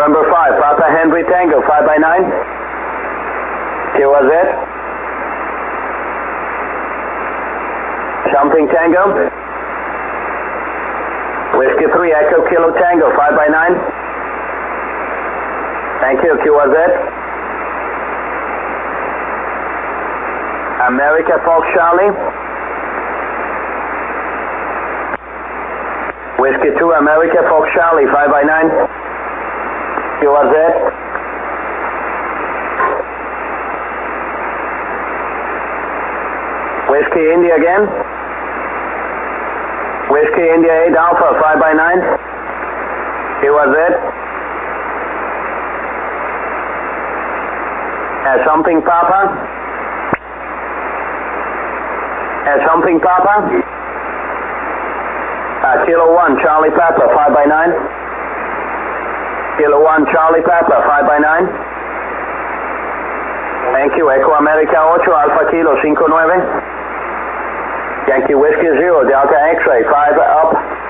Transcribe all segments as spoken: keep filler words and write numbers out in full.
November five, Papa Henry Tango, five by nine. Q R Z. Jumping Tango. Whiskey three, Echo Kilo Tango, five by nine. Thank you, Q R Z. America Fox Charlie. Whiskey two, America Fox Charlie, five by nine. Q R Z. Whiskey India again. Whiskey India eight Alpha, five by nine. Q R Z. Uh, something Papa. Uh, something Papa. Uh, Kilo one, Charlie Papa, five by nine. Kilo one, Charlie Papa, five by nine. Thank you, Echo America eight, Alpha Kilo cinco nueve. Yankee Whiskey zero, Delta X-Ray, five up.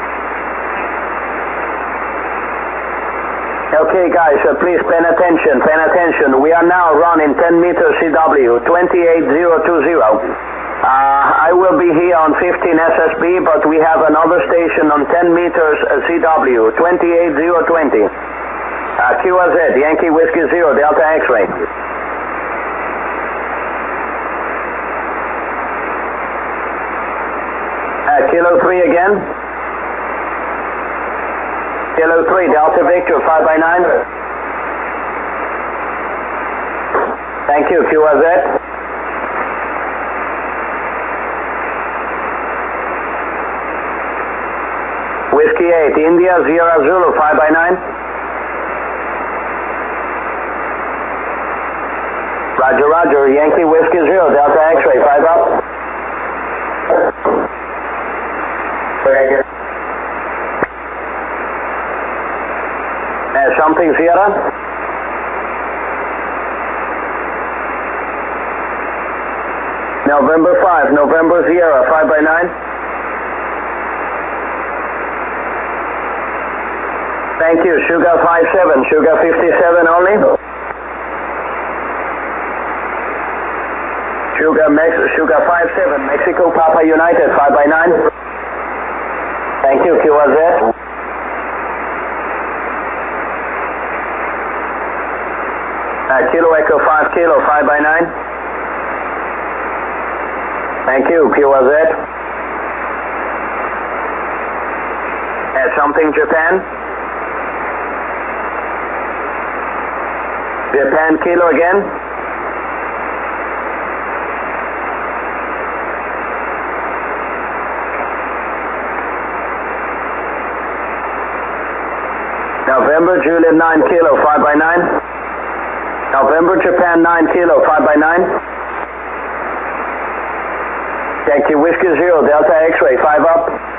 Okay guys, uh, please pay attention, pay attention. We are now running ten meters C W, twenty-eight zero two zero. Uh, I will be here on fifteen S S B, but we have another station on ten meters C W, twenty-eight zero twenty. Uh, Q R Z, Yankee Whiskey zero, Delta X-Ray. Uh, Kilo three again. Kilo three, Delta Victor, five by nine. Thank you, Q R Z. Whiskey eight, India, Sierra Zulu, five by nine. Roger, Roger, Yankee Whiskey zero, Delta X-Ray, five up. Uh, something Sierra. November five, November Sierra, five by nine. Thank you, Sugar five seven, Sugar fifty-seven only. Sugar, Mex Sugar five seven, Mexico Papa United, five by nine. Thank you, Q R Z. Uh, Kilo Echo five Kilo, five by nine. Thank you, Q R Z. Uh, something Japan. Japan Kilo again. November Juliet nine Kilo, five by nine. November Japan nine Kilo, five by nine. Yankee Whiskey zero, Delta X-Ray, five up.